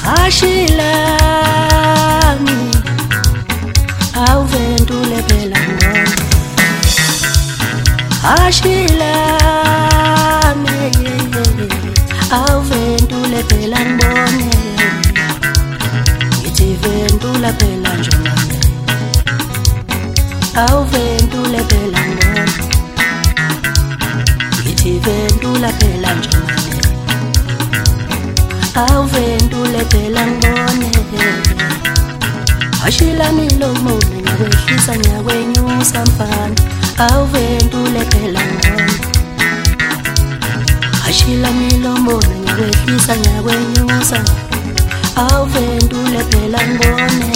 Ashilami awuvendule phela ngcono. Ashilami awuvendule phela ngibone. Ngithi vendula phela njengami, awuvendule phela ngibone. Ngithi vendula phela njengami, awuvendule phela ngibone. Ashilami lomoni ngakwehlisa ngakwenyusa mfana, awuvendule phela ngibone. Ashilami lomoni ngakwehlisa ngakwenyusa, awuvendule phela ngibone.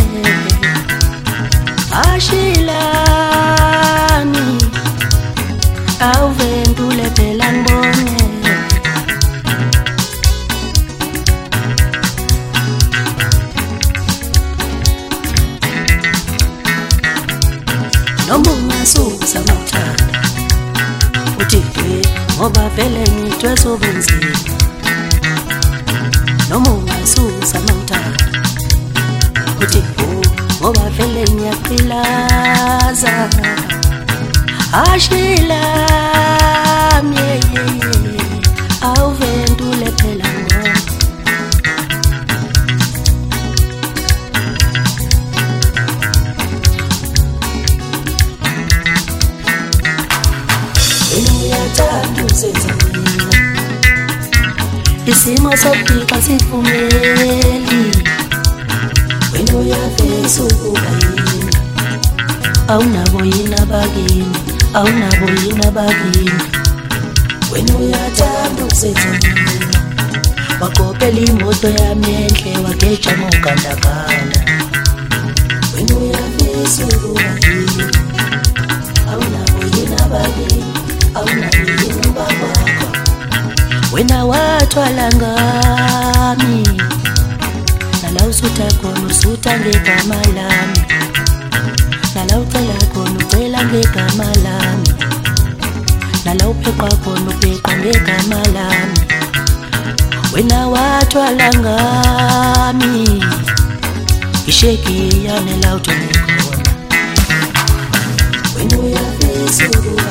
Ashilami awuvendule phela ngibone. Noma ungasusa mawuthanda uthi ngoba vele ngithwe sobenzima. Noma ungasusa mawuthanda uthi ngoba vele ngiyaphilaza. Ashilami awuvendule phela ngibone. Uyathanda uzenza mina isimo sokufika sivumeli. Wena uyafisa ukuba yini, awunabo yini abakini, awunabo yini abakini. Wena uyathanda uzenza mina wakopela imoto yami enhle wageja ngogandaganda. Wena uyafisa ukuba yini, awunabo yini abakini, awunabo yini ubabakho. Wena wathwala ngami nala usutha khona usutha ngegama lami, nala ucela khona ucela ngegama lami, nala upheqa khona upheqa ngegama lami. Wena wathwala ngami isheki yane la uthole khona. Wena uyafisa ukuba